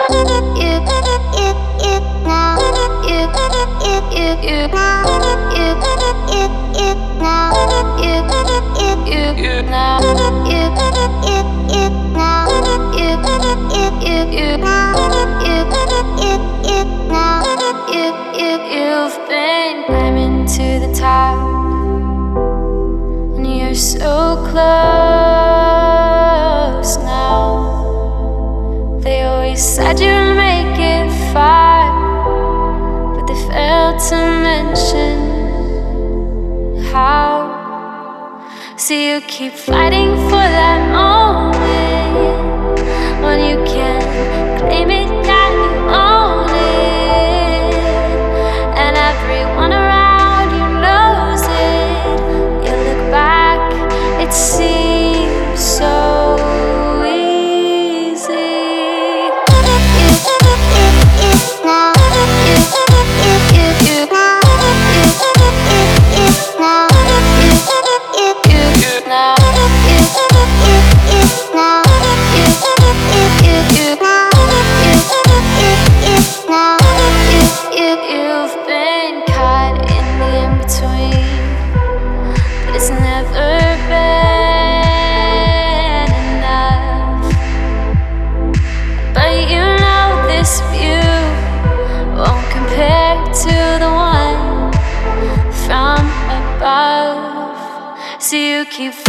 You've been climbing to the top, and you're so close now. They always said you'd make it far, but they failed to mention how. So you keep fighting for that moment when you can claim it that you own it, and everyone around you knows it. You look back, it seems so easy. You've been caught in the in-between, but it's never been enough. But you know this view won't compare to the one from above. So you keep